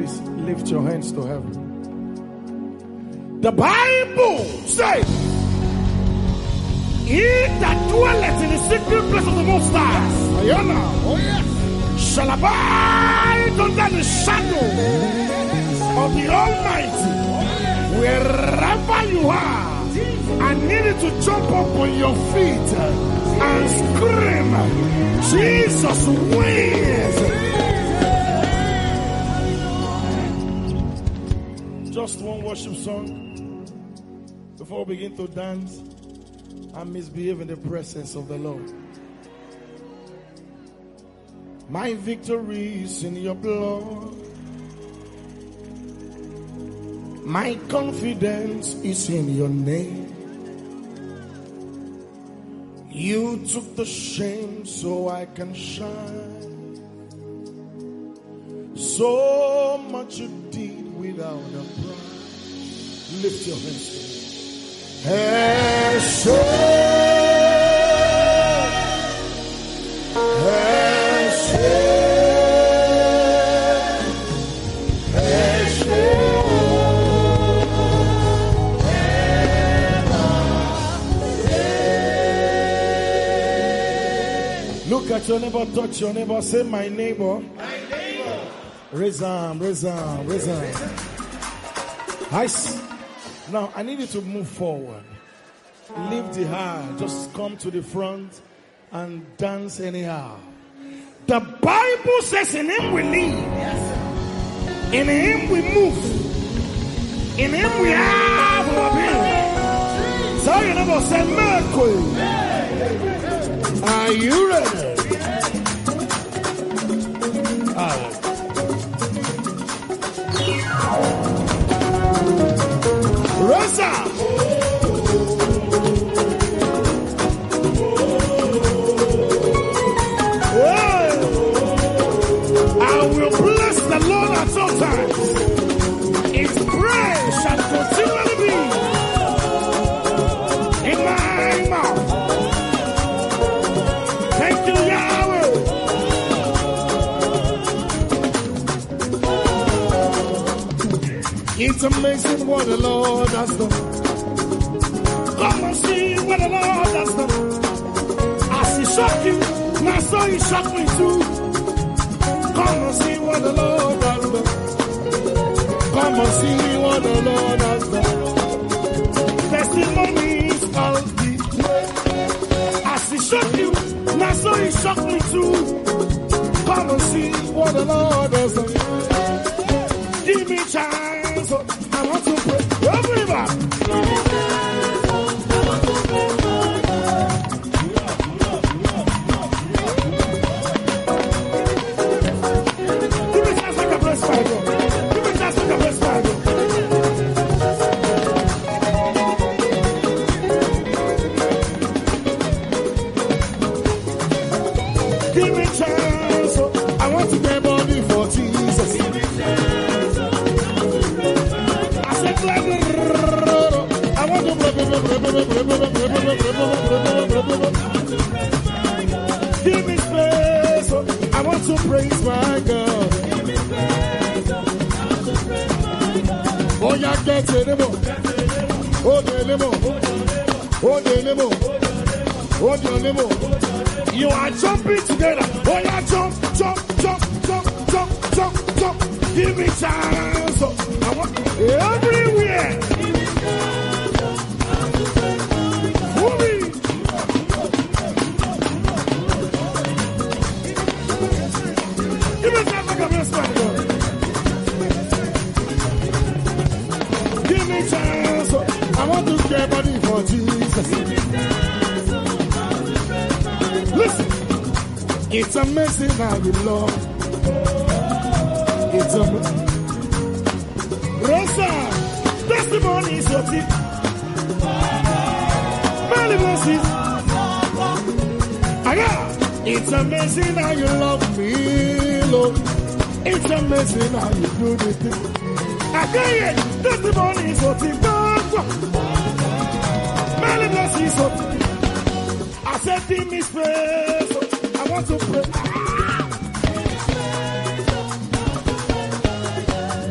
Please lift your hands to heaven. The Bible says, he that dwelleth in the secret place of the Most High, shall abide under the shadow of the Almighty. Wherever you are, I need you to jump up on your feet and scream, Jesus wins. Just one worship song before we begin to dance and misbehave in the presence of the Lord. My victory is in your blood. My confidence is in your name. You took the shame so I can shine. So much you did without a price. Lift your hands to me. Look at your neighbor, touch your neighbor, say my neighbor. My neighbor. Raise arm. Nice. Now I need you to move forward. Leave the heart. Just come to the front and dance anyhow. The Bible says in him we live. In him we move. In him we have our being. So you never say miracle. Are you ready? Rosa! I will bless the Lord at all times. His praise shall continually be in my mouth. Thank you, Yahweh. It's amazing what the Lord has done. Come and see what the Lord has done. As he shocked you, now so he shocked me too. Come and see what the Lord has done. Come and see what the Lord has done. Testimonies all the way. As he shocked you, now so he shocked me too. Come and see what the Lord has done. Give me chance, I want to pray. Everybody. Give me space, I want to praise my God. Oh, yeah, get it, oh, the you are jumping together. Oh, yeah, jump. Give me chance, I want everywhere. Give me chance, I want to get body for Jesus. Listen, it's amazing how you love. It's amazing. Rosa, testimony is your tip. Many blessings. It's amazing how you love me, Lord. It's amazing how you do the thing. I tell you, testimony is what it does. Many blessings. I said, give me space. I want to pray.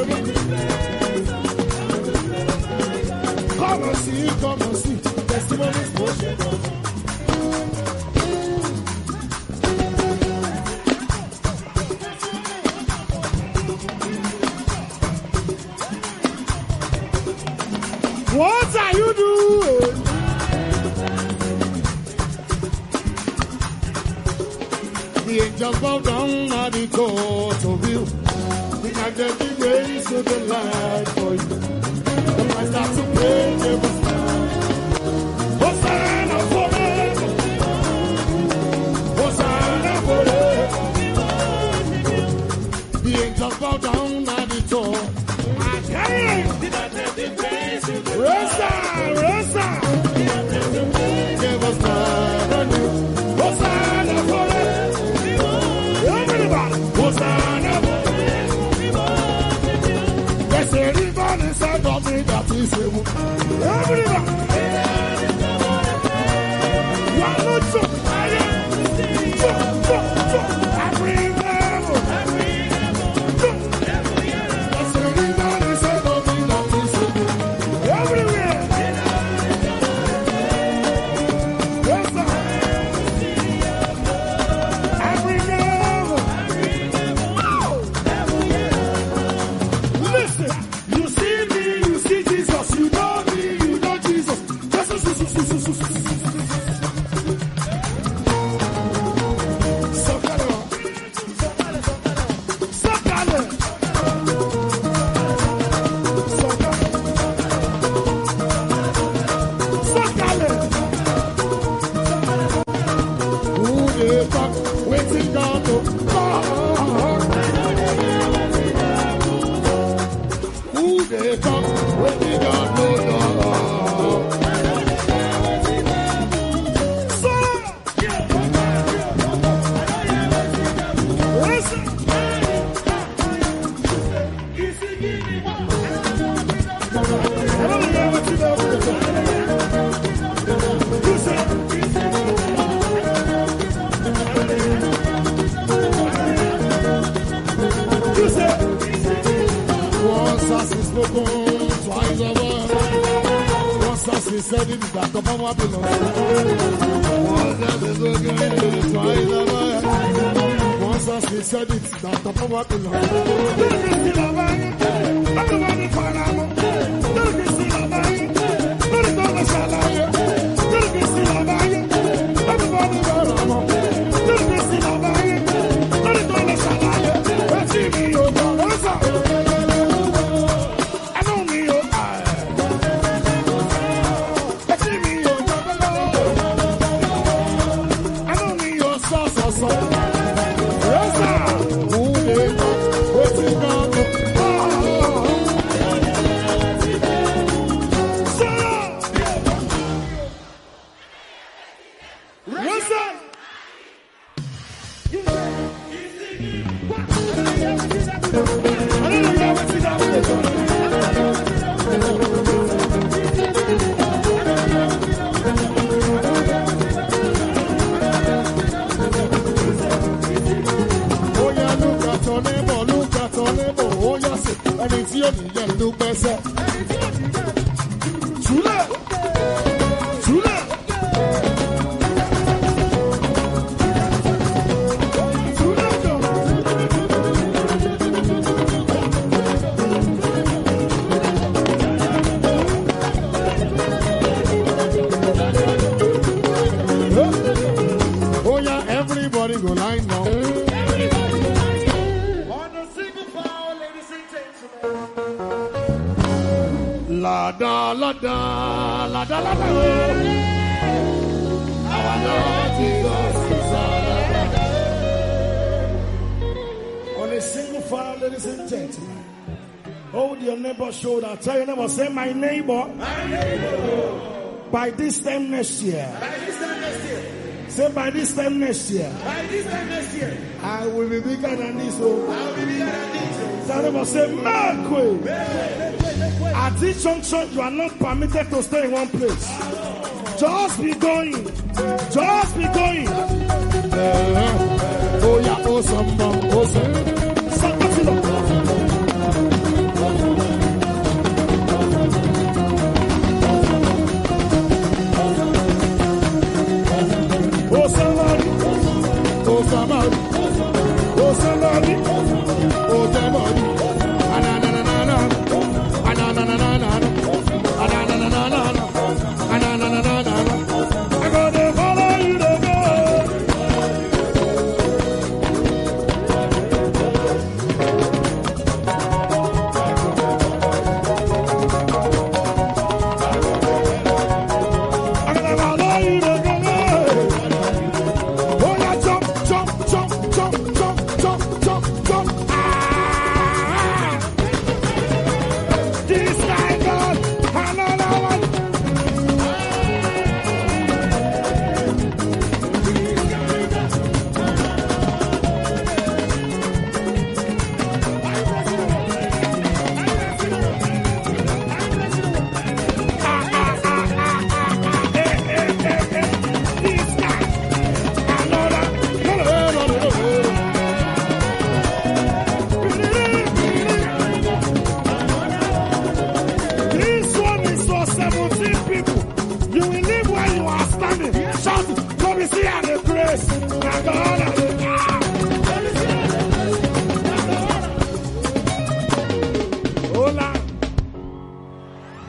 Come and see, come and see. Testimonies pushing. What are you doing? The angels bow down at the court of you. We can get the grace of the light for you. And I start to pray, never Hosanna forever. Hosanna forever. The angels bow down at the door. Again. Rosa, Rosa. Give us light on you. Hosanna forever. Everybody. Hosanna forever. There's a river inside of me that is able. Everybody. Shoulder. Tell your neighbor, say my neighbor. My neighbor. By this time next year. By this time next year. Say by this time next year. By this time next year. I will be bigger than this. Oh. I will be bigger than this. Tell your neighbor, say make way. At this junction, you are not permitted to stay in one place. Just be going. Just be going. Oh yeah, awesome, awesome.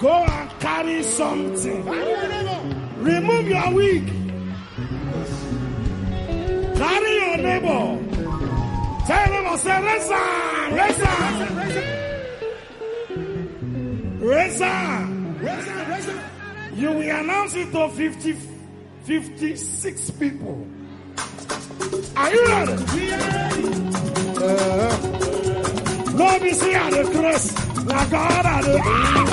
Go and carry something. Remove your wig. Carry your neighbor. Tell them, I say, raise up. You will announce it to 56 people. Are you ready? No, be see at the cross. Now God at the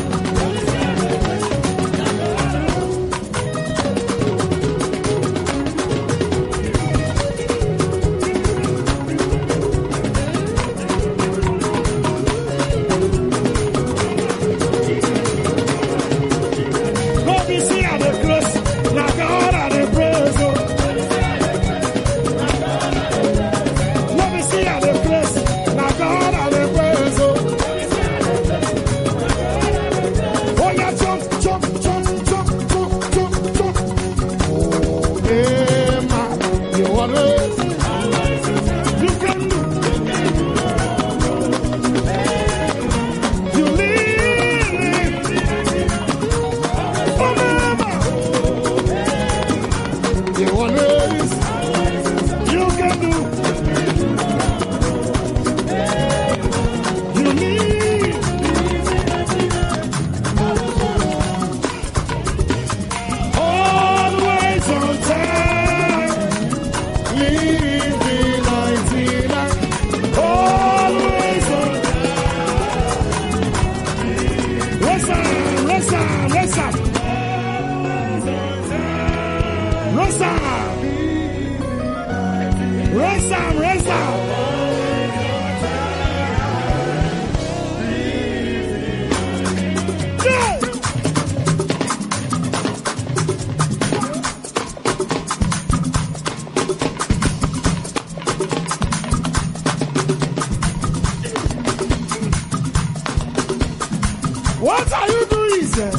What are you doing, sir?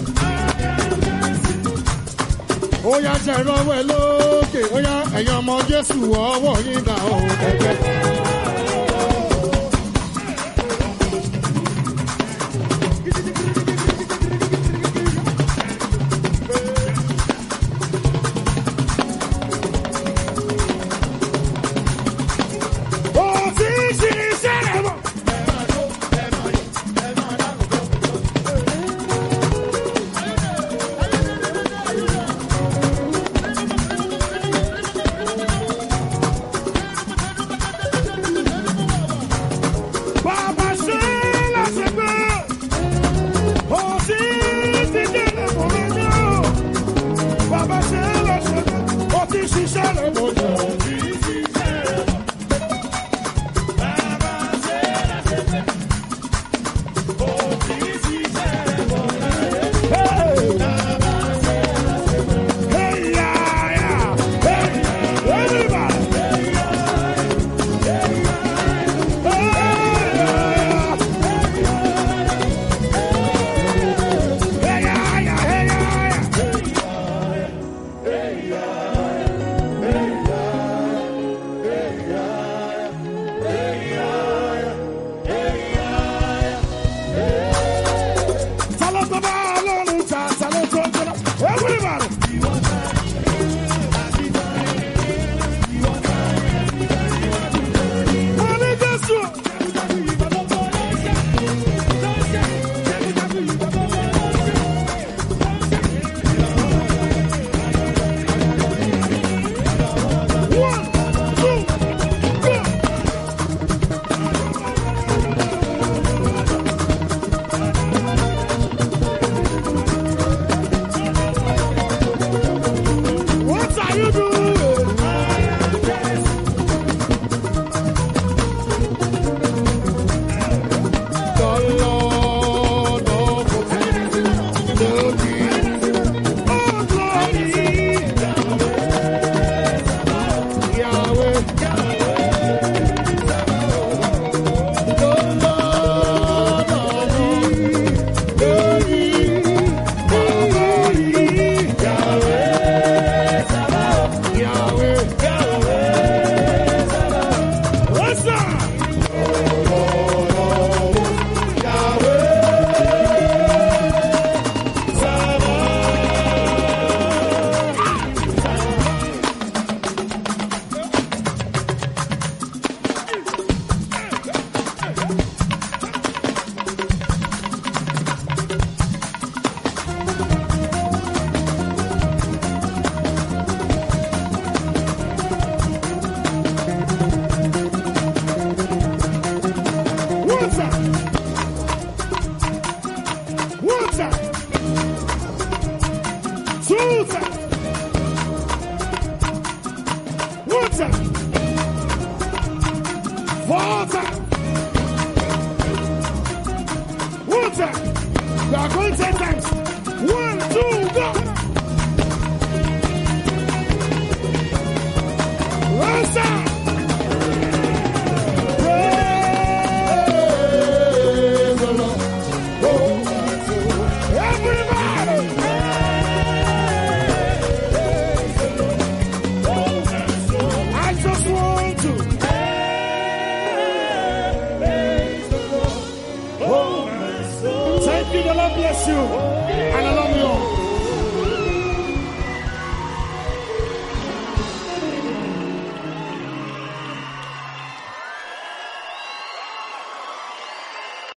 Oya jẹ̀rọ wẹ̀ lókè, oya ẹ̀yin ọmọ Jésù ọwọ́ yín dà ó ẹgbẹ́. time. One time. Four time. One time. We are going 10 times. 1, 2, go. One time. Praise the Lord. Oh, everybody. I just want to. Thank you, the Lord bless you, and I love you all.